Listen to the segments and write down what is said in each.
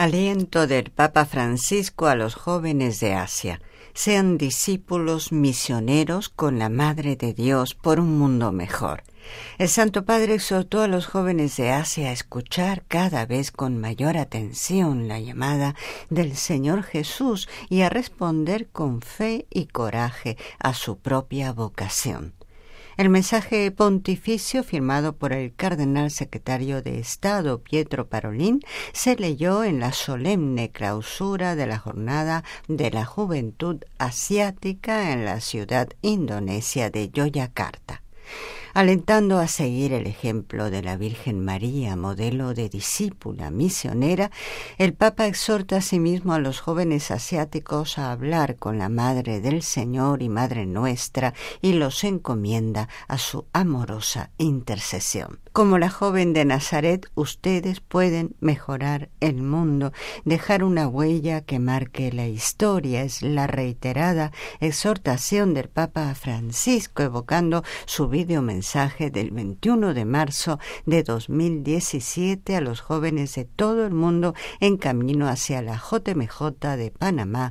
Aliento del Papa Francisco a los jóvenes de Asia. Sean discípulos misioneros con la Madre de Dios por un mundo mejor. El Santo Padre exhortó a los jóvenes de Asia a escuchar cada vez con mayor atención la llamada del Señor Jesús y a responder con fe y coraje a su propia vocación. El mensaje pontificio, firmado por el cardenal secretario de Estado Pietro Parolin, se leyó en la solemne clausura de la Jornada de la Juventud Asiática en la ciudad indonesia de Yogyakarta. Alentando a seguir el ejemplo de la Virgen María, modelo de discípula misionera, el Papa exhorta asimismo a los jóvenes asiáticos a hablar con la Madre del Señor y Madre Nuestra y los encomienda a su amorosa intercesión. Como la joven de Nazaret, ustedes pueden mejorar el mundo, dejar una huella que marque la historia. Es la reiterada exhortación del Papa Francisco, evocando su videomensaje del 21 de marzo de 2017 a los jóvenes de todo el mundo en camino hacia la JMJ de Panamá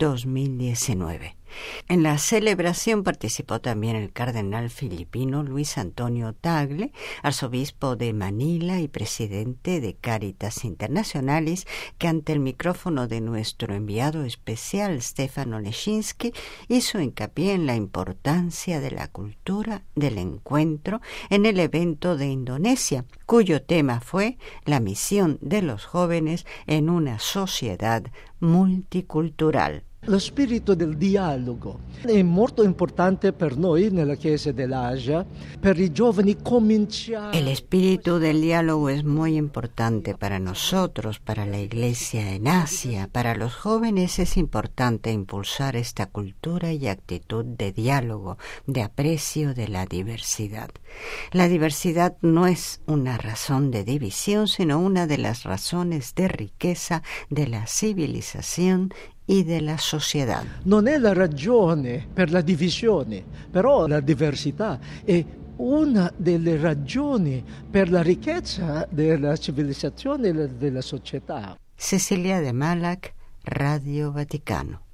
2019. En la celebración participó también el cardenal filipino Luis Antonio Tagle, arzobispo de Manila y presidente de Caritas Internationalis, que ante el micrófono de nuestro enviado especial Stefano Leshinsky hizo hincapié en la importancia de la cultura del encuentro en el evento de Indonesia, cuyo tema fue la misión de los jóvenes en una sociedad multicultural. Lo spirito del dialogo è molto importante per noi nella Chiesa dell'Asia, per i giovani cominciare. El espíritu del diálogo es muy importante para nosotros, para la Iglesia en Asia. Para los jóvenes es importante impulsar esta cultura y actitud de diálogo, de aprecio de la diversidad. La diversidad no es una razón de división, sino una de las razones de riqueza de la civilización y de la sociedad. Non è la ragione per la divisione, però la diversità è una delle ragioni per la ricchezza della civilizzazione e della società. Cecilia de Malac, Radio Vaticano.